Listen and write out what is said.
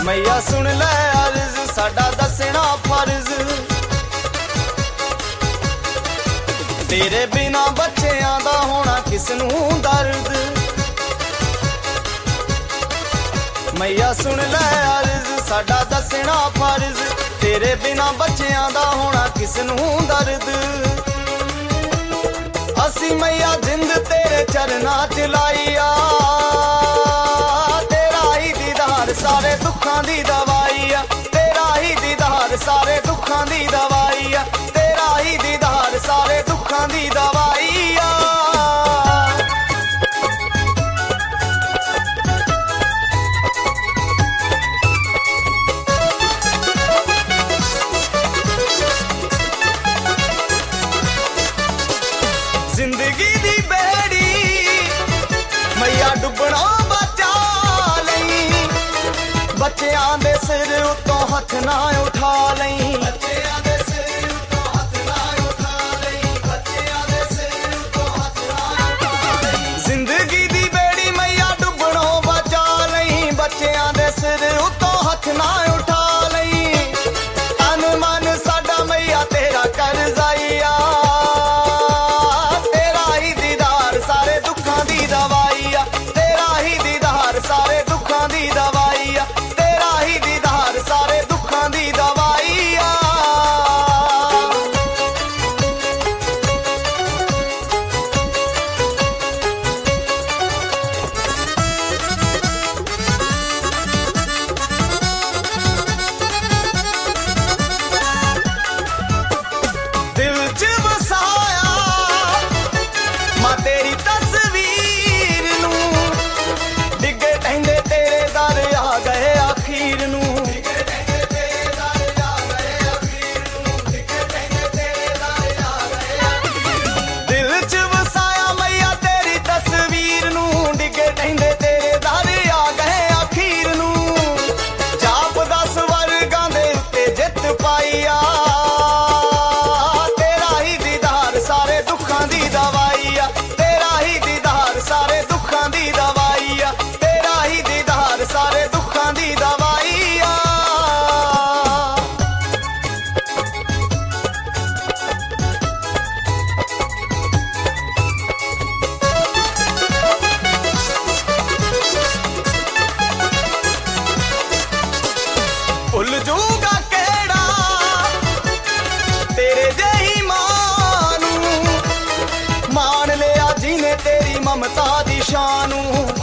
मैया सुन लै अर्ज साडा दसना फर्ज। तेरे बिना बच्चियां दा होना किसनूं दर्द। मैया सुन लै अर्ज साडा दसना फर्ज। तेरे बिना बच्चियां दा होना किसनूं दर्द। असी मैया जिंद तेरे चरना च लाईया। तेरा ही दीदार सारे दुखां दी दवाई आ। तेरा ही दीदार सारे दुखां दी दवाई आ। तेरा ही दीदार सारे दुखां दी दवाई आ। जिंदगी दी बेड़ी मैया डुबना बचा लई। बच्चियां दे सिर उत्तों हथ ना उठा लई। बच्चियां दे सिर उत्तों हथ ना उठा लई। बच्चियां दे सिर उत्तों हथ ना उठा लई। जिंदगी दी बेड़ी मैया डुबना बचा लई। बच्चियां दे सिर उत्तों हथ ना उठा लई। तन मन साडा मैया तेरा करजाईया। सारे दुखां दी दवाई आ। तेरा ही दीदार सारे दुखां दी दवाई आ। दिल च बसाया मां तेरी तस्वीर नूं। डिगे टहंदे तेरे दर आ गए आखिर नूं। दिल च वसाया मैया तेरी तस्वीर नूं। डिगे टहंदे तेरे दर आ गए आखिर नूं। जाप दा स्वर्गां दे उत्ते जित पाई आ। तेरा ही दीदार सारे दुखां दी दवाई आ। तेरा ही दीदार सारे दुखां दी दवाई आ। तेरा ही दीदार सारे दुखां दी दवाई आ। भुल जूगा केड़ा तेरे जेही मां नूं। मान लिया जिने तेरी ममता दी शान नूं।